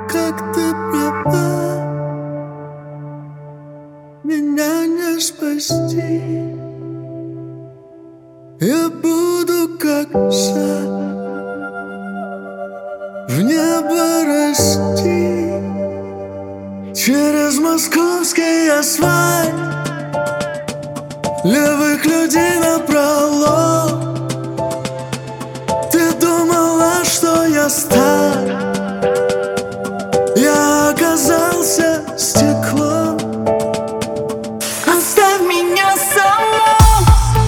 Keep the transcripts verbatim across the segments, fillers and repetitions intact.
как ты права, меня не спасти. Я буду как сад, в небо расти. Через московский асфальт, левых людей напролом. Ты думала, что я стар, я оказался стеклом. Оставь меня саму,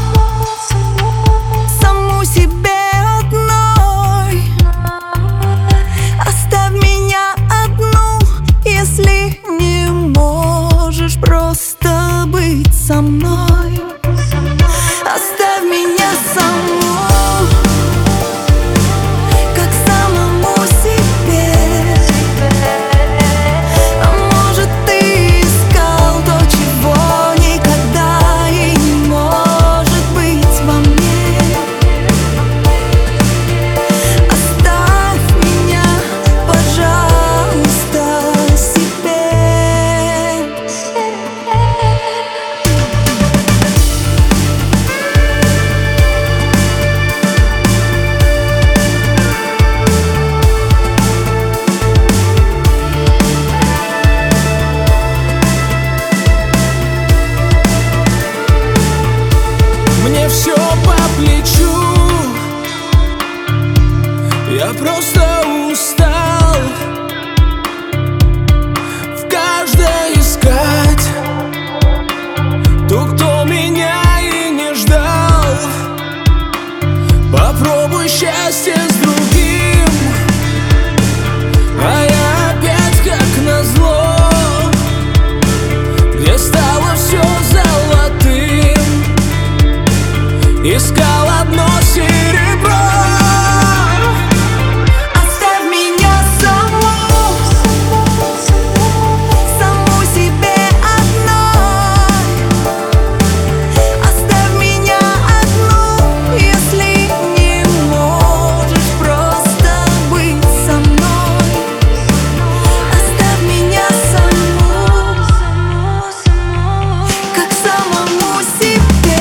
саму себе одной. Оставь меня одну, если не можешь просто быть со мной. Оставь меня саму, как самому себе. А может, ты искал то, чего никогда и не может быть во мне. Оставь меня, пожалуйста, себе. Мне все по плечу, я просто устал в каждой искать ту, кто меня и не ждал. Попробуй счастье с другим, а я опять как назло, где стало все золотым. Искал одно серебро. Оставь меня саму, саму себе одной. Оставь меня одну, если не можешь просто быть со мной. Оставь меня саму, как самому себе.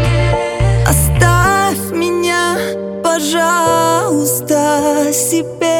Пожалуйста, себе.